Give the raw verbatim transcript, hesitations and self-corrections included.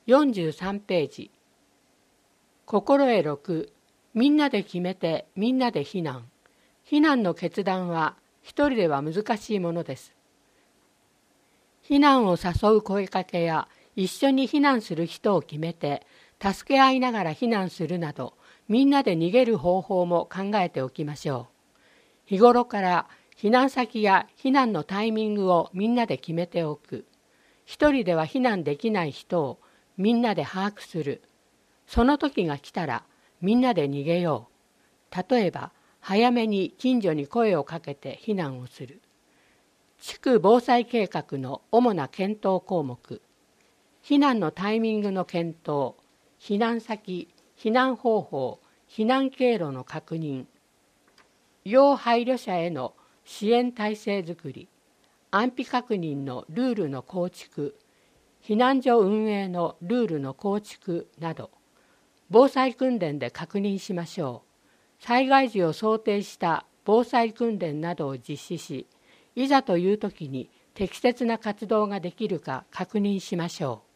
よんじゅうさんページ。心得ろく、みんなで決めてみんなで避難。避難の決断は一人では難しいものです。避難を誘う声かけや一緒に避難する人を決めて助け合いながら避難するなど、みんなで逃げる方法も考えておきましょう。日頃から避難先や避難のタイミングをみんなで決めておく。一人では避難できない人をみんなで把握する。その時が来たらみんなで逃げよう。例えば、早めに近所に声をかけて避難をする。地区防災計画の主な検討項目。避難のタイミングの検討、避難先、避難方法、避難経路の確認、要配慮者への支援体制づくり、安否確認のルールの構築、避難所運営のルールの構築など、防災訓練で確認しましょう。災害時を想定した防災訓練などを実施し、いざという時に適切な活動ができるか確認しましょう。